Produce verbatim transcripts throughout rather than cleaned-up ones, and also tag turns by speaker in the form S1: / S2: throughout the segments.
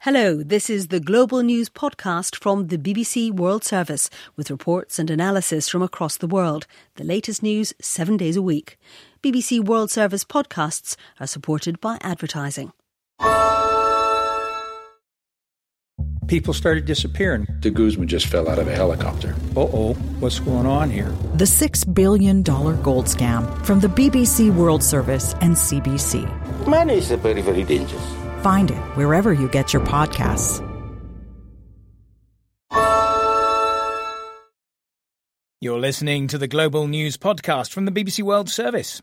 S1: Hello, this is the Global News podcast from the B B C World Service with reports and analysis from across the world. The latest news seven days a week. B B C World Service podcasts are supported by advertising.
S2: People started disappearing.
S3: De Guzman just fell out of a helicopter.
S2: Uh-oh, what's going on here?
S4: The six billion dollars gold scam from the B B C World Service and C B C.
S5: Money is very, very dangerous.
S4: Find it wherever you get your podcasts.
S6: You're listening to the Global News podcast from the B B C World Service.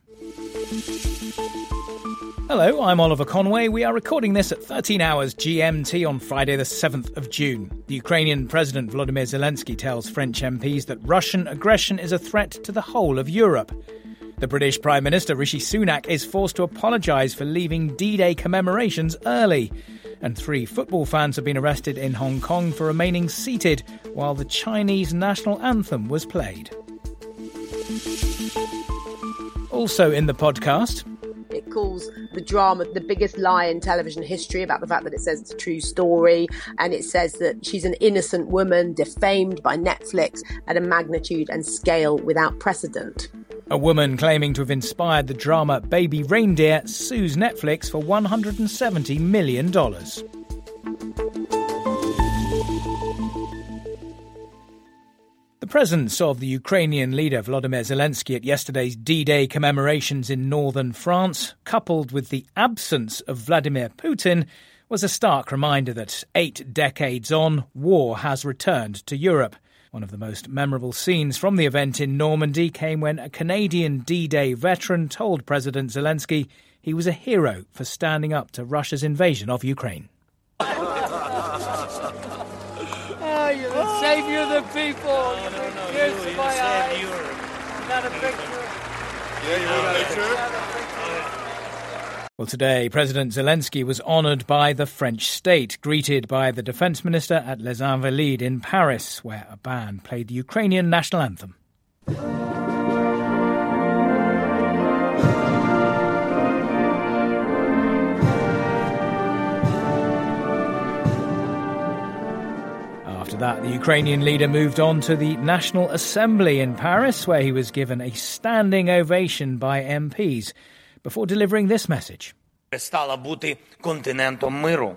S6: Hello, I'm Oliver Conway. We are recording this at thirteen hours G M T on Friday the seventh of June. The Ukrainian President Volodymyr Zelensky tells French M Ps that Russian aggression is a threat to the whole of Europe. The British Prime Minister Rishi Sunak is forced to apologise for leaving D-Day commemorations early. And three football fans have been arrested in Hong Kong for remaining seated while the Chinese national anthem was played. Also in the podcast...
S7: It calls the drama the biggest lie in television history about the fact that it says it's a true story, and it says that she's an innocent woman defamed by Netflix at a magnitude and scale without precedent.
S6: A woman claiming to have inspired the drama Baby Reindeer sues Netflix for one hundred seventy million dollars. The presence of the Ukrainian leader Volodymyr Zelensky at yesterday's D-Day commemorations in northern France, coupled with the absence of Vladimir Putin, was a stark reminder that eight decades on, war has returned to Europe. One of the most memorable scenes from the event in Normandy came when a Canadian D-Day veteran told President Zelensky he was a hero for standing up to Russia's invasion of Ukraine.
S8: Oh, you're the savior of the people. You've been pierced by eyes. Not a picture.
S9: Yeah, you want a picture?
S6: Well, today, President Zelensky was honoured by the French state, greeted by the Defence Minister at Les Invalides in Paris, where a band played the Ukrainian national anthem. After that, the Ukrainian leader moved on to the National Assembly in Paris, where he was given a standing ovation by M Ps, before delivering this message.
S10: Перестала бути континентом миру.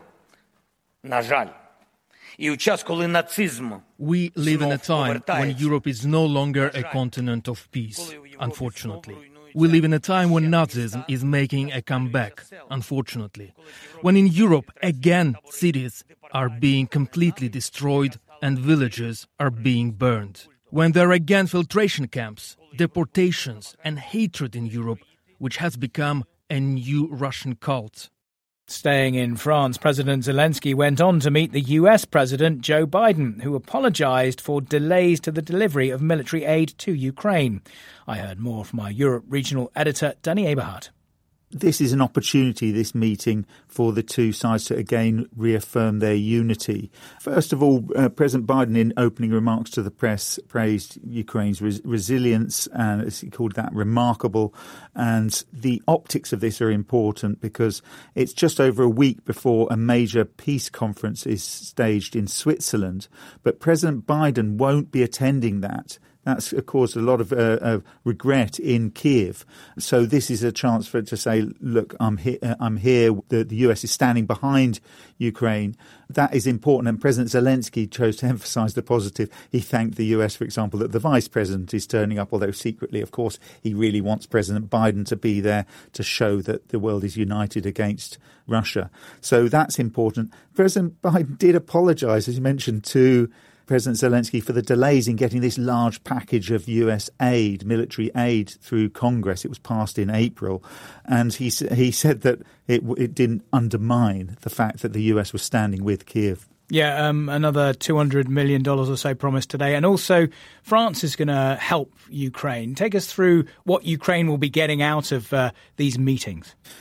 S10: На жаль. І у час, коли нацизм
S11: We live in a time when Europe is no longer a continent of peace, unfortunately. We live in a time when Nazism is making a comeback, unfortunately. When in Europe, again, cities are being completely destroyed and villages are being burned. When there are again filtration camps, deportations and hatred in Europe, which has become a new Russian cult.
S6: Staying in France, President Zelensky went on to meet the U S President Joe Biden, who apologised for delays to the delivery of military aid to Ukraine. I heard more from our Europe regional editor, Danny Eberhardt.
S12: This is an opportunity, this meeting, for the two sides to again reaffirm their unity. First of all, uh, President Biden, in opening remarks to the press, praised Ukraine's res- resilience, and as he called that remarkable. And the optics of this are important because it's just over a week before a major peace conference is staged in Switzerland. But President Biden won't be attending that. That's caused a lot of uh, uh, regret in Kiev. So this is a chance for it to say, look, I'm here, I'm here. The, the U S is standing behind Ukraine. That is important. And President Zelensky chose to emphasize the positive. He thanked the U S, for example, that the vice president is turning up, although secretly, of course, he really wants President Biden to be there to show that the world is united against Russia. So that's important. President Biden did apologize, as you mentioned, to President Zelensky for the delays in getting this large package of U S aid, military aid, through Congress. It was passed in April. And he he said that it, it didn't undermine the fact that the U S was standing with Kiev.
S6: Yeah, um, another two hundred million dollars or so promised today. And also, France is going to help Ukraine. Take us through what Ukraine will be getting out of uh, these meetings.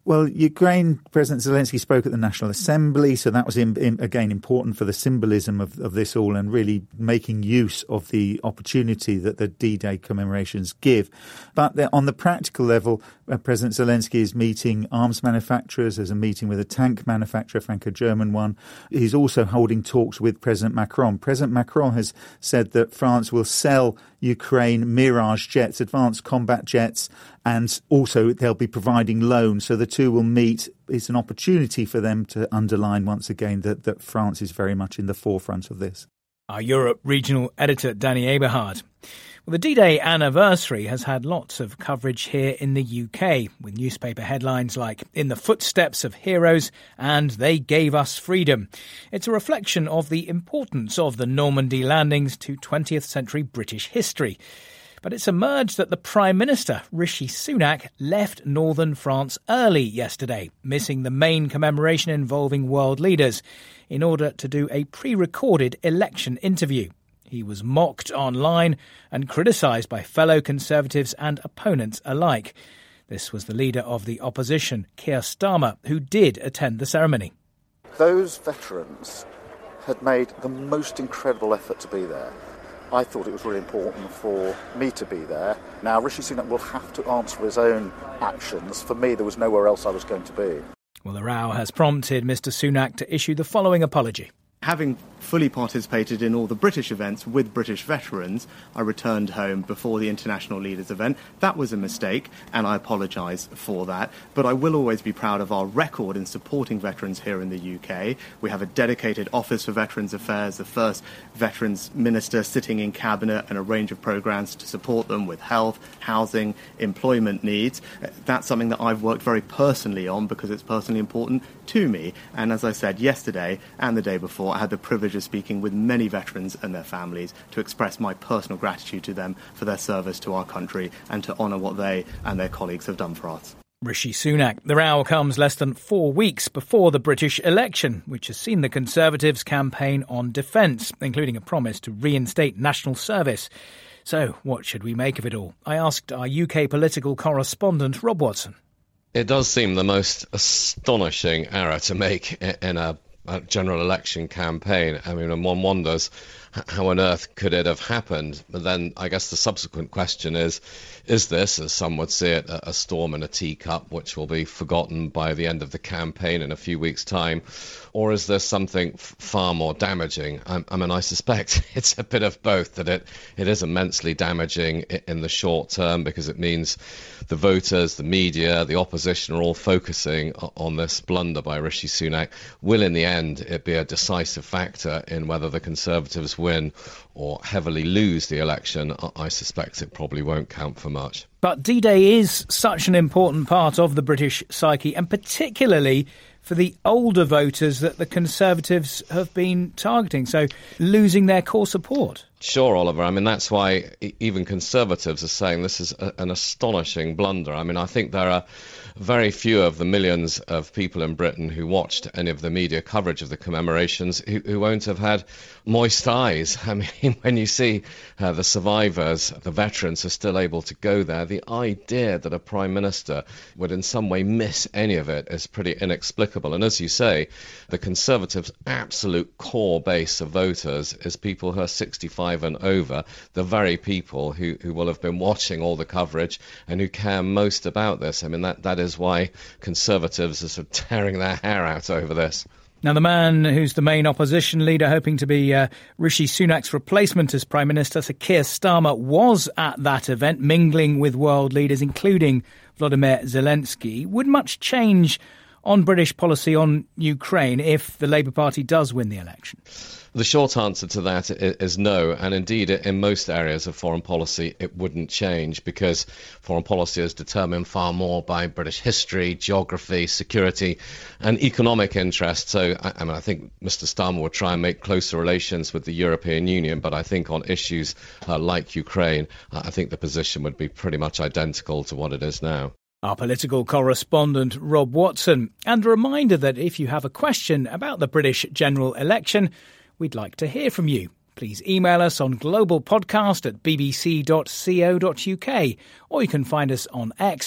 S12: Well, Ukraine, President Zelensky spoke at the National Assembly, so that was, in, in, again, important for the symbolism of, of this all and really making use of the opportunity that the D-Day commemorations give. But on the practical level, uh, President Zelensky is meeting arms manufacturers. There's a meeting with a tank manufacturer, Franco-German one. He's also holding talks with President Macron. President Macron has said that France will sell Ukraine Mirage jets, advanced combat jets, and also they'll be providing loans. So the two will meet. It's an opportunity for them to underline once again that, that France is very much in the forefront of this.
S6: Our Europe regional editor, Danny Eberhard. Well, the D-Day anniversary has had lots of coverage here in the U K, with newspaper headlines like "In the Footsteps of Heroes" and "They Gave Us Freedom." It's a reflection of the importance of the Normandy landings to twentieth century British history. But it's emerged that the Prime Minister, Rishi Sunak, left northern France early yesterday, missing the main commemoration involving world leaders, in order to do a pre-recorded election interview. He was mocked online and criticised by fellow Conservatives and opponents alike. This was the leader of the opposition, Keir Starmer, who did attend the ceremony.
S13: Those veterans had made the most incredible effort to be there. I thought it was really important for me to be there. Now, Rishi Sunak will have to answer for his own actions. For me, there was nowhere else I was going to be.
S6: Well, the row has prompted Mr Sunak to issue the following apology.
S14: Having fully participated in all the British events with British veterans, I returned home before the International Leaders event. That was a mistake, and I apologise for that. But I will always be proud of our record in supporting veterans here in the U K. We have a dedicated Office for Veterans Affairs, the first Veterans Minister sitting in Cabinet, and a range of programmes to support them with health, housing, employment needs. That's something that I've worked very personally on because it's personally important to me. And as I said yesterday and the day before, I had the privilege of speaking with many veterans and their families to express my personal gratitude to them for their service to our country and to honour what they and their colleagues have done for us.
S6: Rishi Sunak. The row comes less than four weeks before the British election, which has seen the Conservatives campaign on defence, including a promise to reinstate national service. So, what should we make of it all? I asked our U K political correspondent, Rob Watson.
S15: It does seem the most astonishing error to make in a A general election campaign. I mean, and one wonders how on earth could it have happened? But then I guess the subsequent question is, is this, as some would see it, a storm in a teacup which will be forgotten by the end of the campaign in a few weeks' time? Or is there something f- far more damaging? I, I mean, I suspect it's a bit of both, that it, it is immensely damaging in the short term because it means the voters, the media, the opposition are all focusing on this blunder by Rishi Sunak. Will in the end it be a decisive factor in whether the Conservatives win or heavily lose the election? I suspect it probably won't count for much.
S6: But D-Day is such an important part of the British psyche, and particularly for the older voters that the Conservatives have been targeting, so losing their core support.
S15: Sure, Oliver. I mean, that's why even Conservatives are saying this is a, an astonishing blunder. I mean, I think there are very few of the millions of people in Britain who watched any of the media coverage of the commemorations who, who won't have had moist eyes. I mean, when you see uh, the survivors, the veterans are still able to go there, the idea that a Prime Minister would in some way miss any of it is pretty inexplicable. And as you say, the Conservatives' absolute core base of voters is people who are sixty-five and over, the very people who, who will have been watching all the coverage and who care most about this. I mean, that, that is why Conservatives are sort of tearing their hair out over this.
S6: Now, the man who's the main opposition leader, hoping to be uh, Rishi Sunak's replacement as Prime Minister, Sir Keir Starmer, was at that event, mingling with world leaders, including Volodymyr Zelensky. Would much change on British policy on Ukraine if the Labour Party does win the election?
S15: The short answer to that is no, and indeed in most areas of foreign policy it wouldn't change, because foreign policy is determined far more by British history, geography, security and economic interests. So I, I mean, I think Mr Starmer would try and make closer relations with the European Union, but I think on issues uh, like Ukraine, uh, I think the position would be pretty much identical to what it is now.
S6: Our political correspondent, Rob Watson. And a reminder that if you have a question about the British general election, we'd like to hear from you. Please email us on globalpodcast at bbc dot co dot uk, or you can find us on X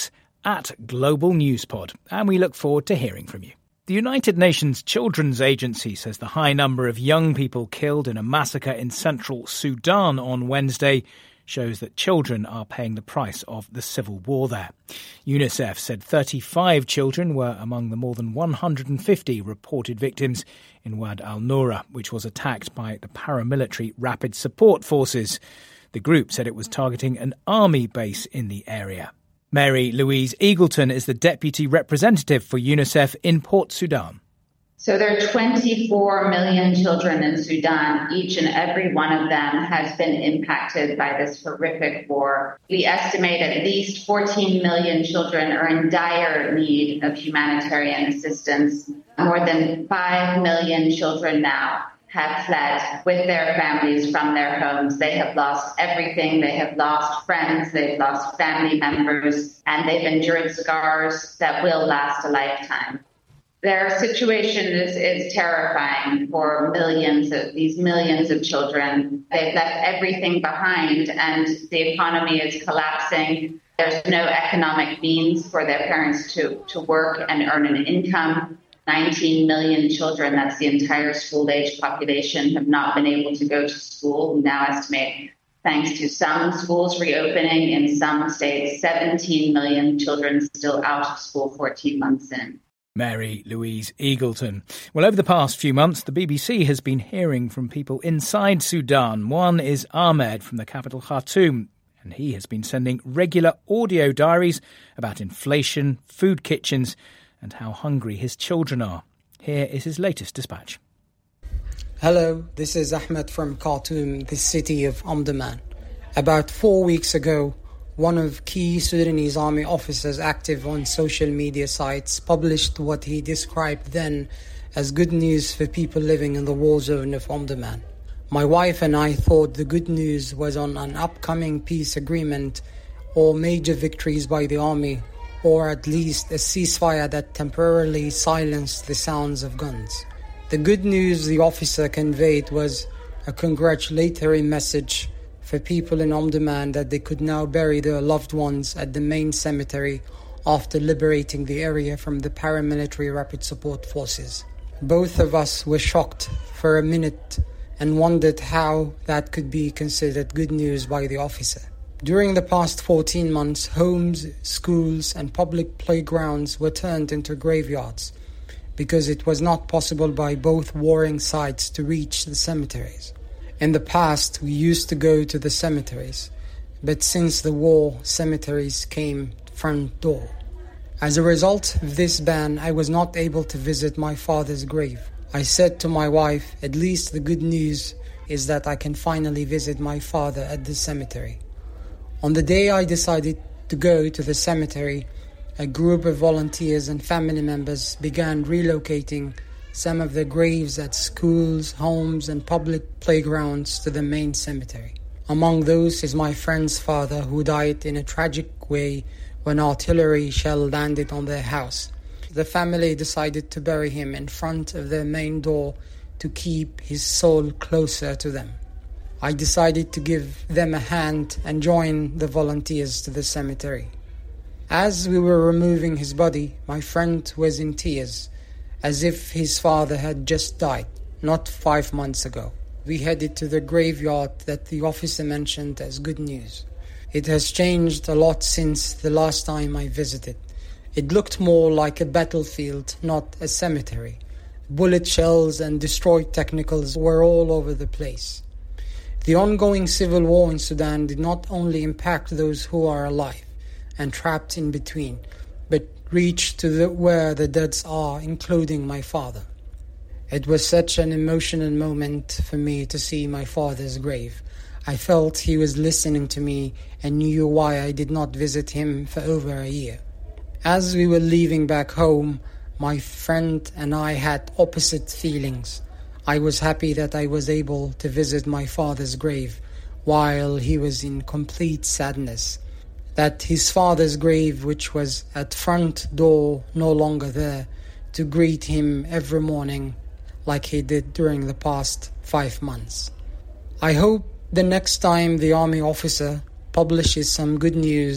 S6: at Global Newspod, and we look forward to hearing from you. The United Nations Children's Agency says the high number of young people killed in a massacre in central Sudan on Wednesday shows that children are paying the price of the civil war there. UNICEF said thirty-five children were among the more than one hundred fifty reported victims in Wad al-Noura, which was attacked by the paramilitary Rapid Support Forces. The group said it was targeting an army base in the area. Mary Louise Eagleton is the deputy representative for UNICEF in Port Sudan.
S16: So there are twenty-four million children in Sudan. Each and every one of them has been impacted by this horrific war. We estimate at least fourteen million children are in dire need of humanitarian assistance. More than five million children now have fled with their families from their homes. They have lost everything. They have lost friends. They've lost family members, and they've endured scars that will last a lifetime. Their situation is, is terrifying for millions of these millions of children. They've left everything behind, and the economy is collapsing. There's no economic means for their parents to, to work and earn an income. nineteen million children, that's the entire school-age population, have not been able to go to school. We now estimate, thanks to some schools reopening in some states, seventeen million children still out of school fourteen months in.
S6: Mary Louise Eagleton. Well, over the past few months, the B B C has been hearing from people inside Sudan. One is Ahmed from the capital Khartoum, and he has been sending regular audio diaries about inflation, food kitchens, and how hungry his children are. Here is his latest dispatch.
S17: Hello, this is Ahmed from Khartoum, the city of Omdurman. About four weeks ago, one of key Sudanese army officers active on social media sites published what he described then as good news for people living in the war zone of Omdurman. My wife and I thought the good news was on an upcoming peace agreement or major victories by the army, or at least a ceasefire that temporarily silenced the sounds of guns. The good news the officer conveyed was a congratulatory message for people in Omdurman that they could now bury their loved ones at the main cemetery after liberating the area from the paramilitary Rapid Support Forces. Both of us were shocked for a minute and wondered how that could be considered good news by the officer. During the past fourteen months, homes, schools and public playgrounds were turned into graveyards because it was not possible by both warring sides to reach the cemeteries. In the past, we used to go to the cemeteries, but since the war, cemeteries came front door. As a result of this ban, I was not able to visit my father's grave. I said to my wife, at least the good news is that I can finally visit my father at the cemetery. On the day I decided to go to the cemetery, a group of volunteers and family members began relocating some of the graves at schools, homes and public playgrounds to the main cemetery. Among those is my friend's father, who died in a tragic way when artillery shell landed on their house. The family decided to bury him in front of their main door to keep his soul closer to them. I decided to give them a hand and join the volunteers to the cemetery. As we were removing his body, my friend was in tears, as if his father had just died, not five months ago. We headed to the graveyard that the officer mentioned as good news. It has changed a lot since the last time I visited. It looked more like a battlefield, not a cemetery. Bullet shells and destroyed technicals were all over the place. The ongoing civil war in Sudan did not only impact those who are alive and trapped in between, but reached to the, where the deads are, including my father. It was such an emotional moment for me to see my father's grave. I felt he was listening to me and knew why I did not visit him for over a year. As we were leaving back home, my friend and I had opposite feelings. I was happy that I was able to visit my father's grave, while he was in complete sadness. That his father's grave, which was at front door, no longer there, to greet him every morning like he did during the past five months. I hope the next time the army officer publishes some good news,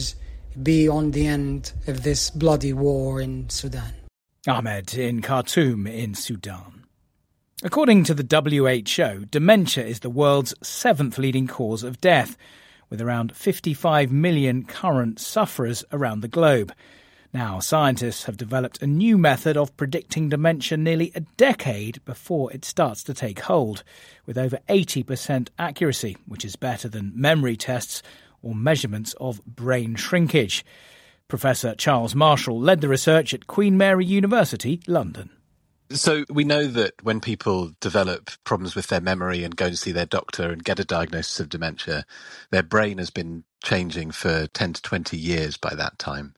S17: be on the end of this bloody war in Sudan.
S6: Ahmed in Khartoum in Sudan. According to the W H O, dementia is the world's seventh leading cause of death, with around fifty-five million current sufferers around the globe. Now, scientists have developed a new method of predicting dementia nearly a decade before it starts to take hold, with over eighty percent accuracy, which is better than memory tests or measurements of brain shrinkage. Professor Charles Marshall led the research at Queen Mary University, London.
S18: So we know that when people develop problems with their memory and go and see their doctor and get a diagnosis of dementia, their brain has been changing for ten to twenty years by that time.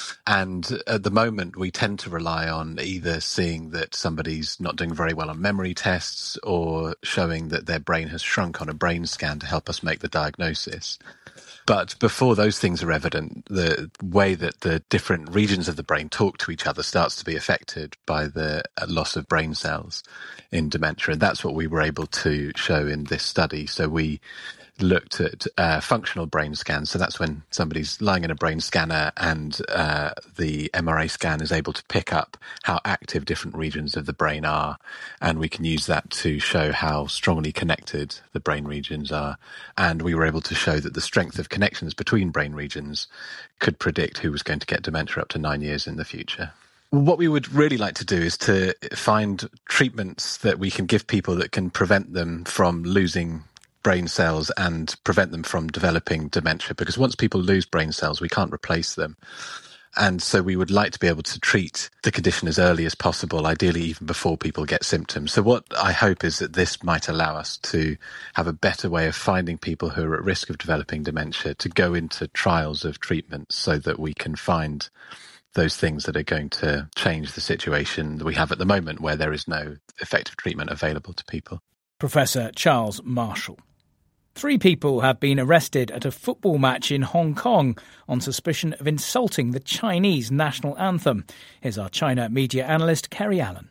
S18: And at the moment, we tend to rely on either seeing that somebody's not doing very well on memory tests or showing that their brain has shrunk on a brain scan to help us make the diagnosis. But before those things are evident, the way that the different regions of the brain talk to each other starts to be affected by the loss of brain cells in dementia. And that's what we were able to show in this study. So we looked at uh, functional brain scans. So that's when somebody's lying in a brain scanner and uh, the M R I scan is able to pick up how active different regions of the brain are. And we can use that to show how strongly connected the brain regions are. And we were able to show that the strength of connections between brain regions could predict who was going to get dementia up to nine years in the future. What we would really like to do is to find treatments that we can give people that can prevent them from losing brain cells and prevent them from developing dementia, because once people lose brain cells, we can't replace them. And so we would like to be able to treat the condition as early as possible, ideally even before people get symptoms. So what I hope is that this might allow us to have a better way of finding people who are at risk of developing dementia to go into trials of treatment so that we can find those things that are going to change the situation that we have at the moment where there is no effective treatment available to people.
S6: Professor Charles Marshall. Three people have been arrested at a football match in Hong Kong on suspicion of insulting the Chinese national anthem. Here's our China media analyst, Kerry Allen.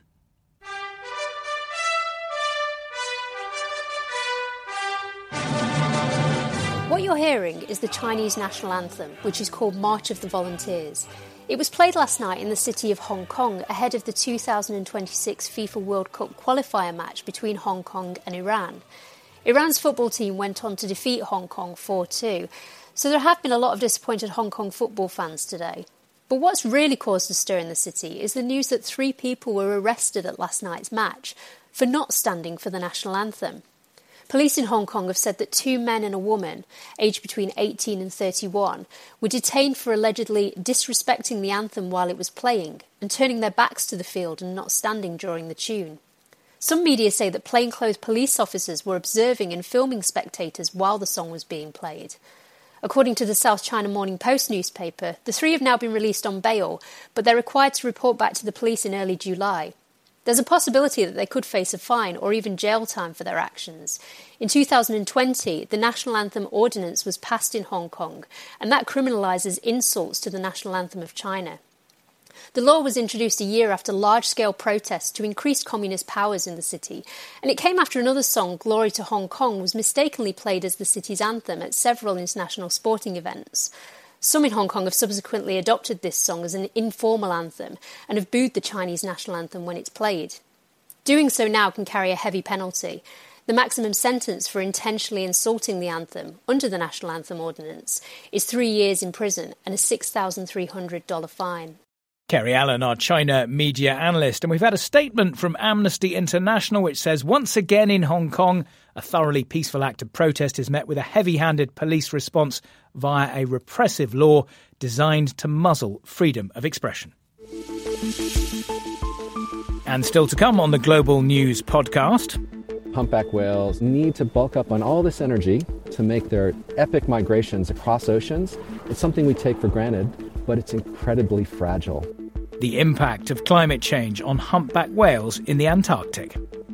S19: What you're hearing is the Chinese national anthem, which is called March of the Volunteers. It was played last night in the city of Hong Kong ahead of the two thousand twenty-six FIFA World Cup qualifier match between Hong Kong and Iran. Iran's football team went on to defeat Hong Kong four two, so there have been a lot of disappointed Hong Kong football fans today. But what's really caused a stir in the city is the news that three people were arrested at last night's match for not standing for the national anthem. Police in Hong Kong have said that two men and a woman, aged between eighteen and thirty-one, were detained for allegedly disrespecting the anthem while it was playing and turning their backs to the field and not standing during the tune. Some media say that plainclothes police officers were observing and filming spectators while the song was being played. According to the South China Morning Post newspaper, the three have now been released on bail, but they're required to report back to the police in early July. There's a possibility that they could face a fine or even jail time for their actions. In two thousand twenty, the National Anthem Ordinance was passed in Hong Kong, and that criminalises insults to the national anthem of China. The law was introduced a year after large-scale protests to increase communist powers in the city, and it came after another song, Glory to Hong Kong, was mistakenly played as the city's anthem at several international sporting events. Some in Hong Kong have subsequently adopted this song as an informal anthem and have booed the Chinese national anthem when it's played. Doing so now can carry a heavy penalty. The maximum sentence for intentionally insulting the anthem under the National Anthem Ordinance is three years in prison and a six thousand three hundred dollars fine.
S6: Kerry Allen, our China media analyst. And we've had a statement from Amnesty International which says once again in Hong Kong, a thoroughly peaceful act of protest is met with a heavy-handed police response via a repressive law designed to muzzle freedom of expression. And still to come on the Global News podcast.
S20: Humpback whales need to bulk up on all this energy to make their epic migrations across oceans. It's something we take for granted, but it's incredibly fragile.
S6: The impact of climate change on humpback whales in the Antarctic.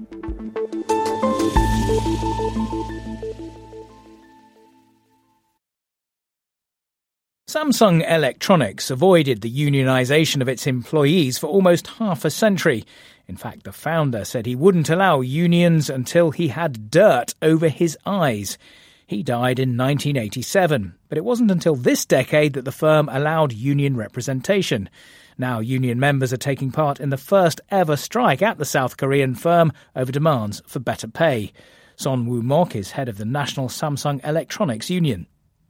S6: Samsung Electronics avoided the unionisation of its employees for almost half a century. In fact, the founder said he wouldn't allow unions until he had dirt over his eyes. He died in nineteen eighty-seven, but it wasn't until this decade that the firm allowed union representation. Now union members are taking part in the first ever strike at the South Korean firm over demands for better pay. Son Woo-mok is head of the National Samsung Electronics Union.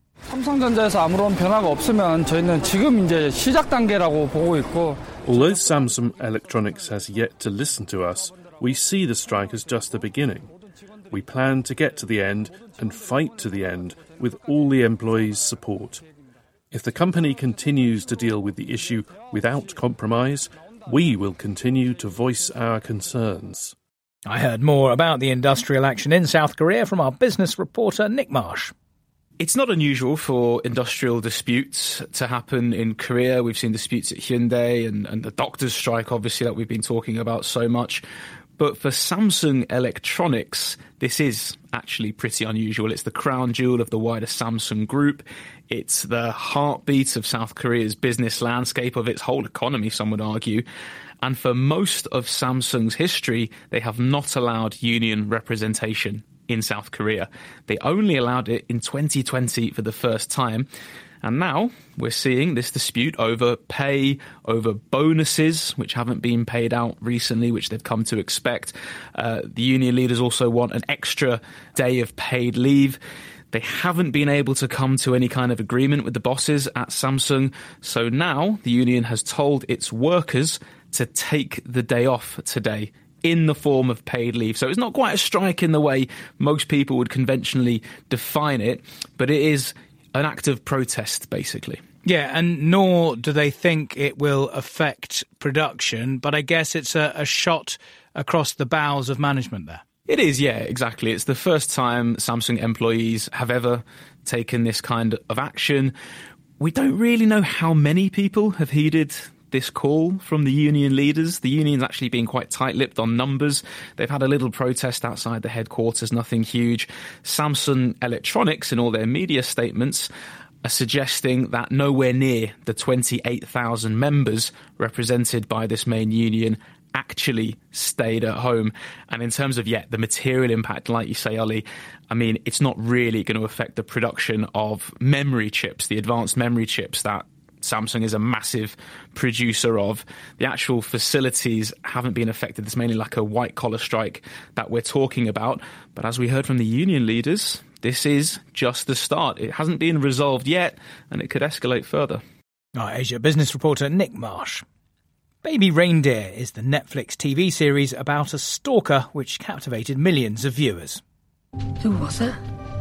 S21: 삼성전자에서 아무런 변화가 없으면 저희는 지금 이제 시작 단계라고 보고 있고.
S22: Although Samsung Electronics has yet to listen to us, we see the strike as just the beginning. We plan to get to the end and fight to the end with all the employees' support. If the company continues to deal with the issue without compromise, we will continue to voice our concerns.
S6: I heard more about the industrial action in South Korea from our business reporter Nick Marsh.
S23: It's not unusual for industrial disputes to happen in Korea. We've seen disputes at Hyundai and, and the doctors' strike, obviously, that we've been talking about so much. But for Samsung Electronics, this is actually pretty unusual. It's the crown jewel of the wider Samsung group. It's the heartbeat of South Korea's business landscape, of its whole economy, some would argue. And for most of Samsung's history, they have not allowed union representation in South Korea. They only allowed it in twenty twenty for the first time. And now we're seeing this dispute over pay, over bonuses, which haven't been paid out recently, which they've come to expect. Uh, the union leaders also want an extra day of paid leave. They haven't been able to come to any kind of agreement with the bosses at Samsung. So now the union has told its workers to take the day off today in the form of paid leave. So it's not quite a strike in the way most people would conventionally define it, but it is an act of protest, basically.
S6: Yeah, and nor do they think it will affect production, but I guess it's a, a shot across the bows of management there.
S23: It is, yeah, exactly. It's the first time Samsung employees have ever taken this kind of action. We don't really know how many people have heeded this call from the union leaders. The union's actually been quite tight-lipped on numbers. They've had a little protest outside the headquarters, nothing huge. Samsung Electronics, in all their media statements, are suggesting that nowhere near the twenty-eight thousand members represented by this main union actually stayed at home. And in terms of, yeah, the material impact, like you say, Ollie, I mean, it's not really going to affect the production of memory chips, the advanced memory chips that Samsung is a massive producer of. The actual facilities haven't been affected. It's mainly like a white-collar strike that we're talking about. But as we heard from the union leaders, this is just the start. It hasn't been resolved yet, and it could escalate further.
S6: Our Asia business reporter Nick Marsh. Baby Reindeer is the Netflix T V series about a stalker which captivated millions of viewers.
S24: Who was it?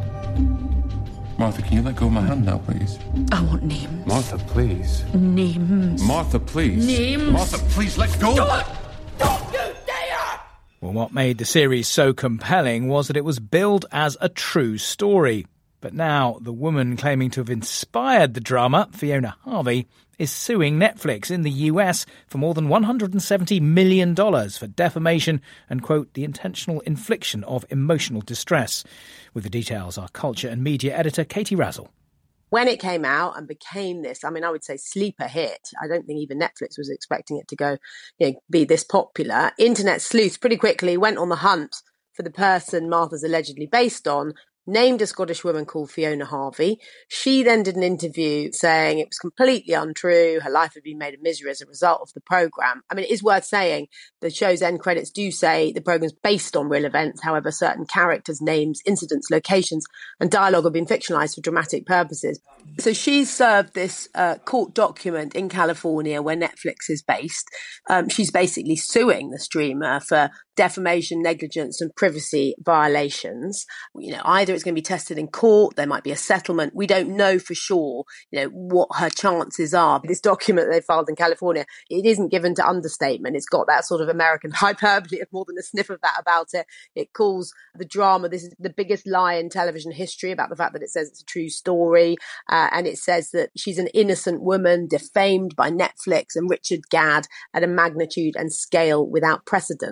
S25: Martha, can you let go of my hand now, please?
S24: I want names.
S25: Martha, please.
S24: Names.
S25: Martha, please.
S24: Names.
S25: Martha, please, let go.
S24: Don't,
S23: don't you dare!
S6: Well, what made the series so compelling was that it was billed as a true story. But now the woman claiming to have inspired the drama, Fiona Harvey, is suing Netflix in the U S for more than one hundred seventy million dollars for defamation and, quote, the intentional infliction of emotional distress. With the details, our culture and media editor, Katie Razzle.
S7: When it came out and became this, I mean, I would say sleeper hit. I don't think even Netflix was expecting it to go, you know, be this popular. Internet sleuths pretty quickly went on the hunt for the person Martha's allegedly based on, named a Scottish woman called Fiona Harvey. She then did an interview saying it was completely untrue. Her life had been made a misery as a result of the programme. I mean, it is worth saying the show's end credits do say the programme's based on real events. However, certain characters, names, incidents, locations and dialogue have been fictionalised for dramatic purposes. So she served this uh, court document in California where Netflix is based. Um, she's basically suing the streamer for defamation, negligence and privacy violations. You know, either it's going to be tested in court, there might be a settlement. We don't know for sure, you know, what her chances are. This document they filed in California, it isn't given to understatement. It's got that sort of American hyperbole of more than a sniff of that about it. It calls the drama, this is the biggest lie in television history, about the fact that it says it's a true story. Uh, and it says that she's an innocent woman defamed by Netflix and Richard Gadd at a magnitude and scale without precedent.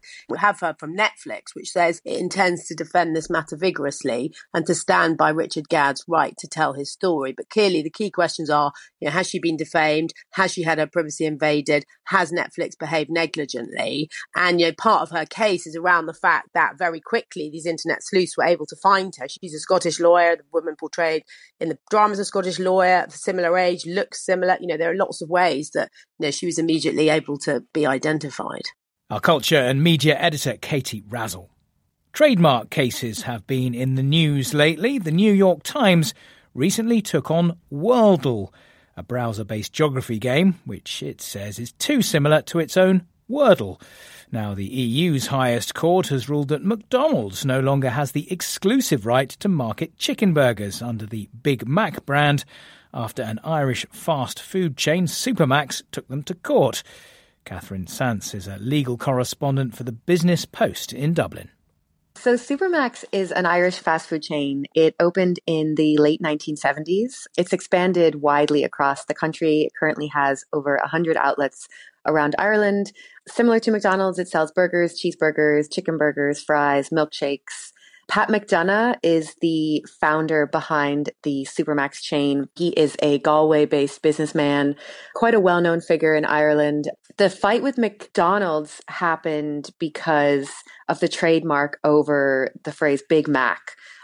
S7: We have heard from Netflix, which says it intends to defend this matter vigorously and to stand by Richard Gadd's right to tell his story. But clearly the key questions are, you know, has she been defamed? Has she had her privacy invaded? Has Netflix behaved negligently? And, you know, part of her case is around the fact that very quickly these internet sleuths were able to find her. She's a Scottish lawyer. The woman portrayed in the drama is a Scottish lawyer, similar age, looks similar. You know, there are lots of ways that, you know, she was immediately able to be identified.
S6: Our culture and media editor, Katie Razzle. Trademark cases have been in the news lately. The New York Times recently took on Wordle, a browser-based geography game, which it says is too similar to its own Wordle. Now, the E U's highest court has ruled that McDonald's no longer has the exclusive right to market chicken burgers under the Big Mac brand after an Irish fast food chain, Supermac's, took them to court. Catherine Sants is a legal correspondent for the Business Post in Dublin.
S1: So Supermac's is an Irish fast food chain. It opened in the late nineteen seventies. It's expanded widely across the country. It currently has over one hundred outlets around Ireland. Similar to McDonald's, it sells burgers, cheeseburgers, chicken burgers, fries, milkshakes. Pat McDonough is the founder behind the Supermac's chain. He is a Galway-based businessman, quite a well-known figure in Ireland. The fight with McDonald's happened because of the trademark over the phrase Big Mac.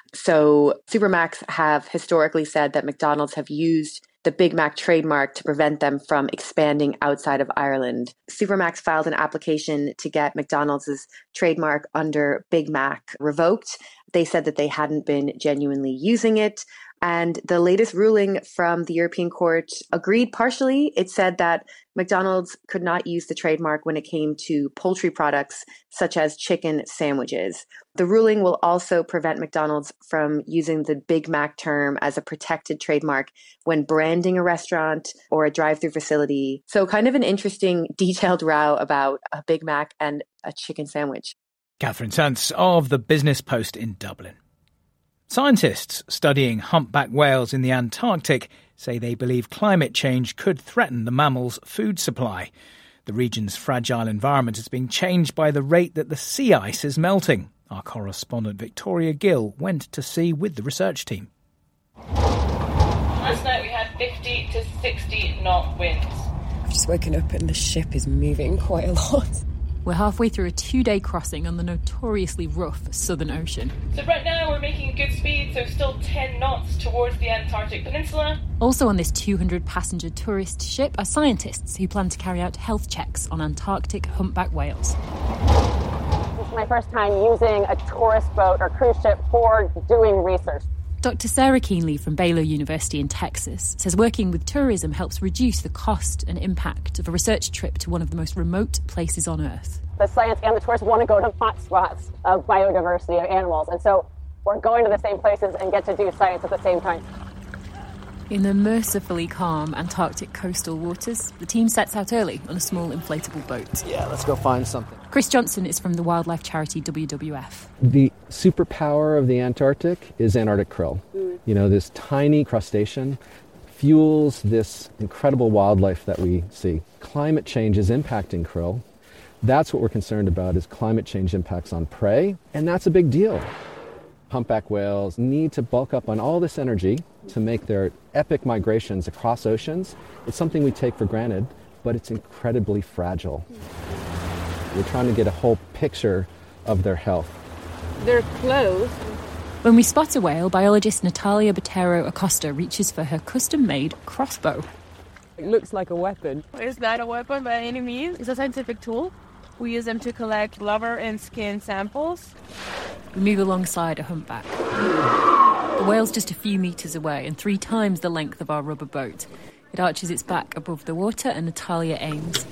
S1: So Supermac's have historically said that McDonald's have used the Big Mac trademark to prevent them from expanding outside of Ireland. Supermac's filed an application to get McDonald's trademark under Big Mac revoked. They said that they hadn't been genuinely using it. And the latest ruling from the European Court agreed partially. It said that McDonald's could not use the trademark when it came to poultry products such as chicken sandwiches. The ruling will also prevent McDonald's from using the Big Mac term as a protected trademark when branding a restaurant or a drive-through facility. So kind of an interesting, detailed row about a Big Mac and a chicken sandwich.
S6: Catherine Sants of the Business Post in Dublin. Scientists studying humpback whales in the Antarctic say they believe climate change could threaten the mammal's food supply. The region's fragile environment is being changed by the rate that the sea ice is melting. Our correspondent Victoria Gill went to sea with the research team.
S2: Last night we had fifty to sixty knot winds.
S3: I've just woken up and the ship is moving quite a lot.
S4: We're halfway through a two-day crossing on the notoriously rough Southern Ocean.
S2: So right now we're making good speed, so still ten knots towards the Antarctic Peninsula.
S4: Also on this two hundred passenger tourist ship are scientists who plan to carry out health checks on Antarctic humpback whales.
S5: This is my first time using a tourist boat or cruise ship for doing research.
S4: Doctor Sarah Keenley from Baylor University in Texas says working with tourism helps reduce the cost and impact of a research trip to one of the most remote places on Earth.
S5: The science and the tourists want to go to hot spots of biodiversity of animals, and so we're going to the same places and get to do science at the same time.
S4: In the mercifully calm Antarctic coastal waters, the team sets out early on a small inflatable boat.
S26: Yeah, let's go find something.
S4: Chris Johnson is from the wildlife charity W W F.
S20: The superpower of the Antarctic is Antarctic krill. Mm. You know, this tiny crustacean fuels this incredible wildlife that we see. Climate change is impacting krill. That's what we're concerned about, is climate change impacts on prey, and that's a big deal. Humpback whales need to bulk up on all this energy to make their epic migrations across oceans. It's something we take for granted, but it's incredibly fragile. We're trying to get a whole picture of their health.
S5: They're closed.
S4: When we spot a whale, biologist Natalia Botero Acosta reaches for her custom-made crossbow.
S5: It looks like a weapon.
S27: It's not a weapon by any means. It's a scientific tool. We use them to collect blubber and skin samples.
S4: We move alongside a humpback. The whale's just a few metres away and three times the length of our rubber boat. It arches its back above the water and Natalia aims.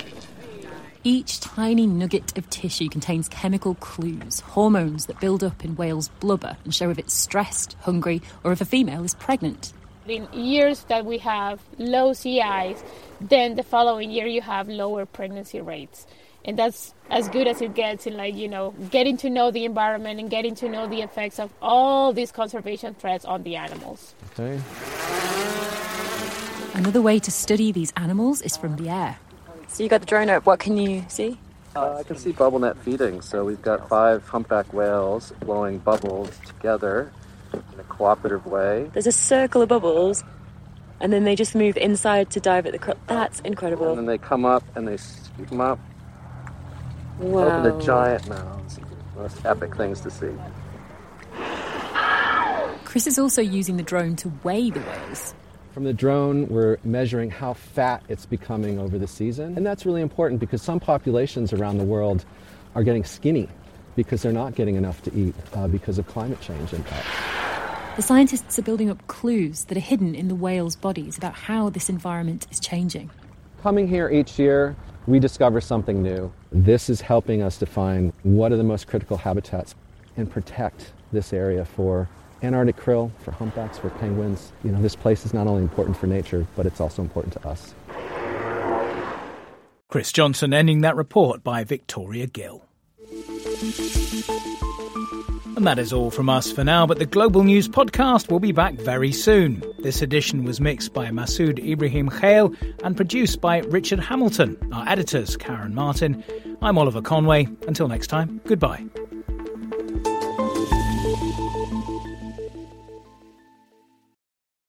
S4: Each tiny nugget of tissue contains chemical clues, hormones that build up in whales' blubber and show if it's stressed, hungry, or if a female is pregnant.
S27: In years that we have low sea ice, then the following year you have lower pregnancy rates. And that's as good as it gets in, like, you know, getting to know the environment and getting to know the effects of all these conservation threats on the animals.
S20: Okay.
S4: Another way to study these animals is from the air.
S3: So you got the drone up. What can you see?
S20: Uh, I can see bubble net feeding. So we've got five humpback whales blowing bubbles together in a cooperative way.
S8: There's a circle of bubbles, and then they just move inside to dive at the krill. That's incredible.
S20: And then they come up and they scoop them up.
S8: Wow.
S20: Open their giant mouths. Most epic things to see.
S4: Chris is also using the drone to weigh the whales.
S20: From the drone, we're measuring how fat it's becoming over the season. And that's really important because some populations around the world are getting skinny because they're not getting enough to eat uh, because of climate change impacts.
S4: The scientists are building up clues that are hidden in the whales' bodies about how this environment is changing.
S20: Coming here each year, we discover something new. This is helping us define what are the most critical habitats and protect this area for Antarctic krill, for humpbacks, for penguins. You know, this place is not only important for nature, but it's also important to us.
S6: Chris Johnson ending that report by Victoria Gill. And that is all from us for now, but the Global News Podcast will be back very soon. This edition was mixed by Masood Ibrahim Khail and produced by Richard Hamilton. Our editors, Karen Martin. I'm Oliver Conway. Until next time, goodbye.